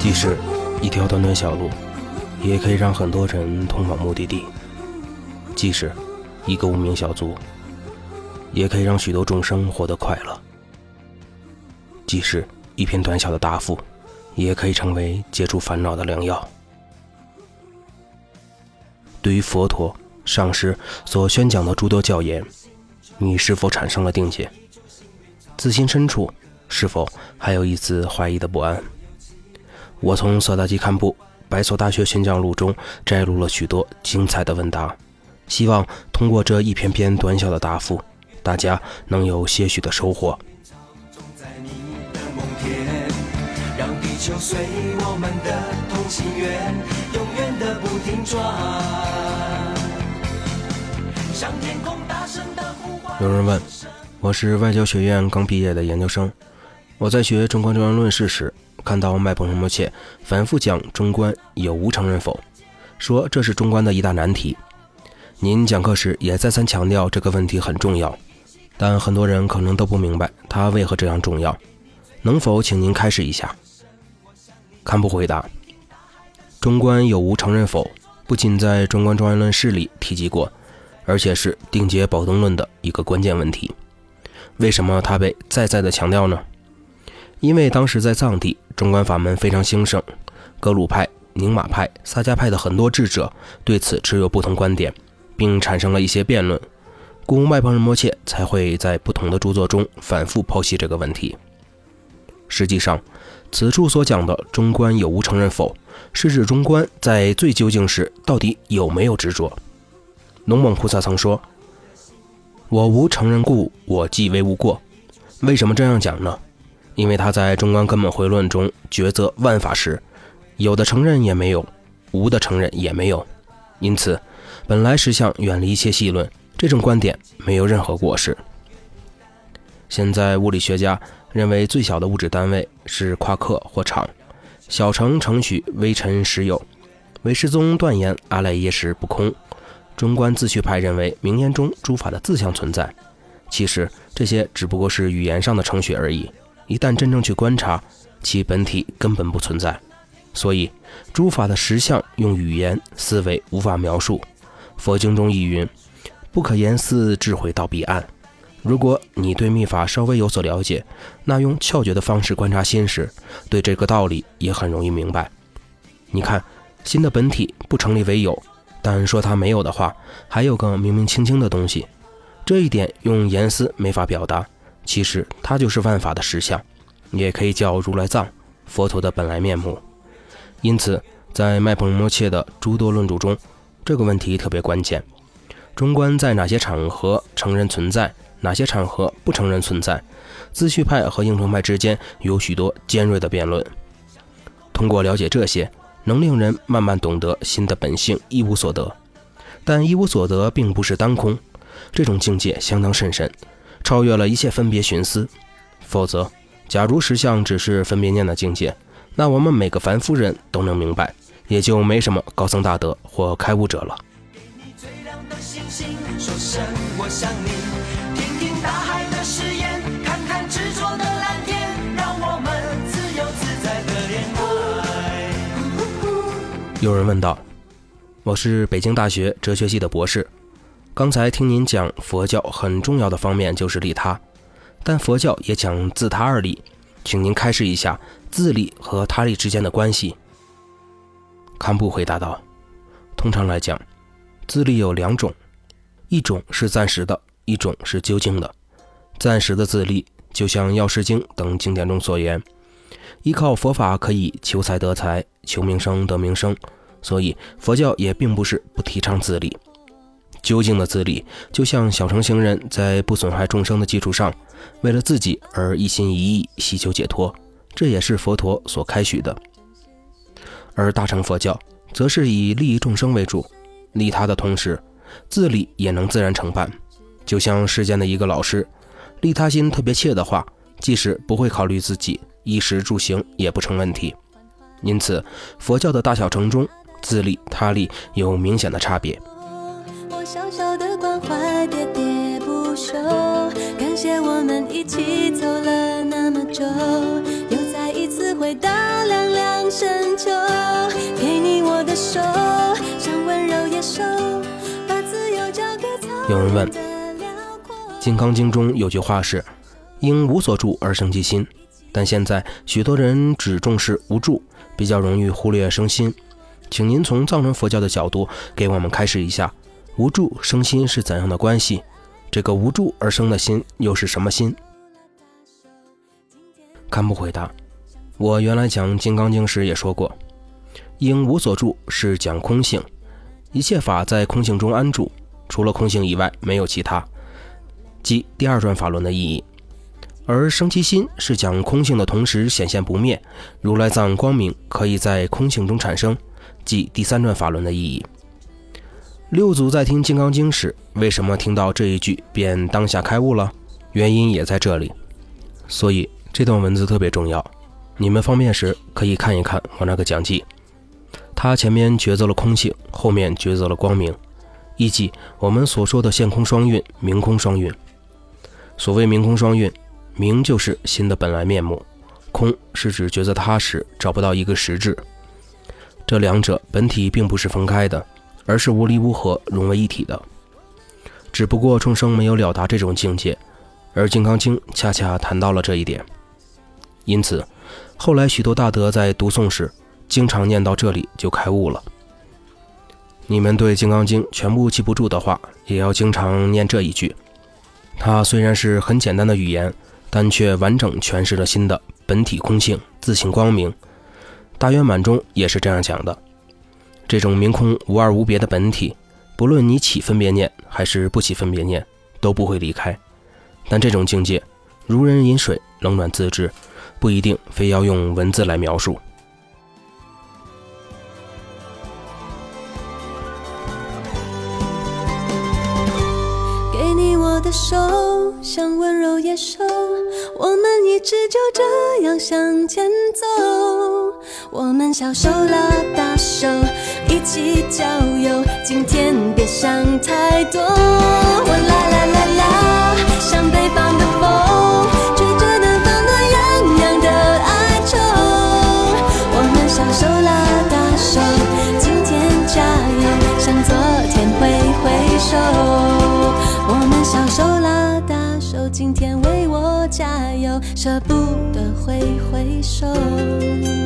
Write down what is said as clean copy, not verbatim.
即使一条短短小路，也可以让很多人通往目的地；即使一个无名小卒，也可以让许多众生获得快乐；即使一片短小的答复，也可以成为解除烦恼的良药。对于佛陀、上师所宣讲的诸多教言，你是否产生了定见？自心深处是否还有一丝怀疑的不安？我从索达基堪布白所大学宣讲录中摘录了许多精彩的问答，希望通过这一篇篇短小的答复，大家能有些许的收获。让地球随我们的同心圆永远的不停转，向天空大声的呼唤。有人问，我是外交学院刚毕业的研究生，我在学中观中央论事时，看到麦彭仁波切反复讲中观有无承认否，说这是中观的一大难题。您讲课时也再三强调这个问题很重要，但很多人可能都不明白它为何这样重要，能否请您开示一下？堪布回答，中观有无承认否不仅在中观中央论释里提及过，而且是定解宝灯论的一个关键问题。为什么它被再再的强调呢？因为当时在藏地，中观法门非常兴盛，格鲁派、宁玛派、萨迦派的很多智者对此持有不同观点，并产生了一些辩论，故麦彭仁波切才会在不同的著作中反复剖析这个问题。实际上，此处所讲的中观有无承认否，是指中观在最究竟时到底有没有执着。龙猛菩萨曾说，我无承认故，我即为无过。为什么这样讲呢？因为他在中观根本回论中抉择万法时，有的承认也没有，无的承认也没有，因此本来实相远离一切细论，这种观点没有任何过失。现在物理学家认为最小的物质单位是夸克或场，小乘承许微尘实有，唯识宗断言阿赖耶识不空，中观自序派认为名言中诸法的自相存在，其实这些只不过是语言上的承许而已，一旦真正去观察，其本体根本不存在。所以诸法的实相用语言思维无法描述。佛经中亦云，不可言思智慧到彼岸。如果你对密法稍微有所了解，那用窍诀的方式观察心时，对这个道理也很容易明白。你看，心的本体不成立为有，但说它没有的话，还有个明明清清的东西，这一点用言思没法表达，其实它就是万法的实相，也可以叫如来藏，佛陀的本来面目。因此在麦彭仁波切的诸多论著中，这个问题特别关键，中观在哪些场合承认存在，哪些场合不承认存在，自序派和应成派之间有许多尖锐的辩论。通过了解这些，能令人慢慢懂得心的本性一无所得。但一无所得并不是当空，这种境界相当甚深，超越了一切分别寻思。否则，假如实相只是分别念的境界，那我们每个凡夫人都能明白，也就没什么高僧大德或开悟者了。说声我想你，听听大海的誓言，看看执着的蓝天，让我们自由自在的恋爱。有人问道，我是北京大学哲学系的博士，刚才听您讲佛教很重要的方面就是利他，但佛教也讲自他二利，请您开示一下自利和他利之间的关系。堪布回答道，通常来讲，自利有两种，一种是暂时的，一种是究竟的。暂时的自利，就像《药师经》等经典中所言，依靠佛法可以求财得财，求名声得名声，所以佛教也并不是不提倡自利。究竟的自利，就像小乘行人在不损害众生的基础上，为了自己而一心一意希求解脱，这也是佛陀所开许的。而大乘佛教则是以利益众生为主，利他的同时，自利也能自然承办。就像世间的一个老师，利他心特别切的话，即使不会考虑自己，衣食住行也不成问题。因此佛教的大小乘中，自利他利有明显的差别。我小小的关怀喋喋不休，感谢我们一起走了那么久，又再一次回到凉凉深秋，给你我的手，像温柔野兽，把自由交给草原。 有人问，《金刚经》中有句话是因无所住而生其心，但现在许多人只重视无住，比较容易忽略生心。请您从藏传佛教的角度给我们开示一下，无住生心是怎样的关系？这个无住而生的心又是什么心？堪布回答，我原来讲《金刚经》时也说过，因无所住是讲空性，一切法在空性中安住，除了空性以外没有其他，即第二转法轮的意义。而生其心是讲空性的同时显现不灭，如来藏光明可以在空性中产生，即第三转法轮的意义。六祖在听《金刚经》时，为什么听到这一句便当下开悟了？原因也在这里。所以这段文字特别重要，你们方便时可以看一看我那个讲记。它前面抉择了空性，后面抉择了光明，亦即我们所说的现空双运、明空双运。所谓明空双运，明就是心的本来面目，空是指觉得它时找不到一个实质。这两者本体并不是分开的，而是无离无合，融为一体的。只不过众生没有了达这种境界，而《金刚经》恰恰谈到了这一点。因此后来许多大德在读诵时经常念到这里就开悟了。你们对《金刚经》全部记不住的话，也要经常念这一句。它虽然是很简单的语言，但却完整诠释了心的本体空性、自性光明。大圆满中也是这样讲的，这种明空无二无别的本体，不论你起分别念还是不起分别念，都不会离开。但这种境界如人饮水，冷暖自知，不一定非要用文字来描述。 给你我的手，像温柔野兽，我们一直就这样向前走。我们小手拉大手，一起郊游，今天别想太多。我啦啦啦啦，像北方的风，吹着南方暖洋洋的哀愁。我们小手拉大手，今天加油，向昨天挥挥手。我们小手拉大手，今天为我加油，舍不得挥挥手。